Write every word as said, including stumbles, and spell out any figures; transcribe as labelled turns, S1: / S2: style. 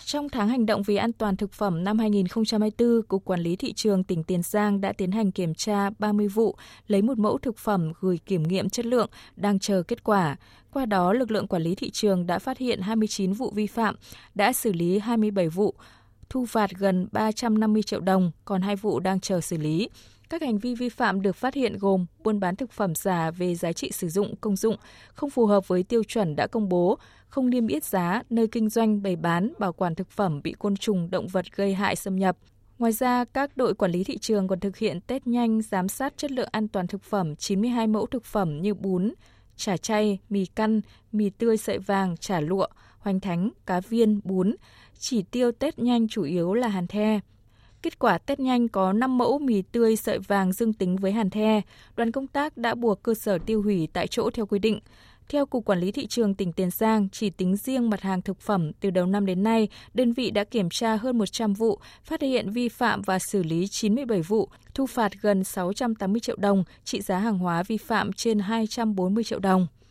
S1: Trong tháng hành động vì an toàn thực phẩm năm hai nghìn không trăm hai mươi tư, Cục Quản lý Thị trường tỉnh Tiền Giang đã tiến hành kiểm tra ba mươi vụ, lấy một mẫu thực phẩm gửi kiểm nghiệm chất lượng, đang chờ kết quả. Qua đó, lực lượng quản lý thị trường đã phát hiện hai mươi chín vụ vi phạm, đã xử lý hai mươi bảy vụ, thu phạt gần ba trăm năm mươi triệu đồng, còn hai vụ đang chờ xử lý. Các hành vi vi phạm được phát hiện gồm buôn bán thực phẩm giả về giá trị sử dụng, công dụng, không phù hợp với tiêu chuẩn đã công bố, không niêm yết giá, nơi kinh doanh, bày bán, bảo quản thực phẩm bị côn trùng, động vật gây hại xâm nhập. Ngoài ra, các đội quản lý thị trường còn thực hiện test nhanh, giám sát chất lượng an toàn thực phẩm chín mươi hai mẫu thực phẩm như bún, chả chay, mì căn, mì tươi sợi vàng, chả lụa, hoành thánh, cá viên, bún. Chỉ tiêu test nhanh chủ yếu là hàn the. Kết quả test nhanh có năm mẫu mì tươi sợi vàng dương tính với hàn the. Đoàn công tác đã buộc cơ sở tiêu hủy tại chỗ theo quy định. Theo Cục Quản lý Thị trường tỉnh Tiền Giang, chỉ tính riêng mặt hàng thực phẩm từ đầu năm đến nay, đơn vị đã kiểm tra hơn một trăm vụ, phát hiện vi phạm và xử lý chín mươi bảy vụ, thu phạt gần sáu trăm tám mươi triệu đồng, trị giá hàng hóa vi phạm trên hai trăm bốn mươi triệu đồng.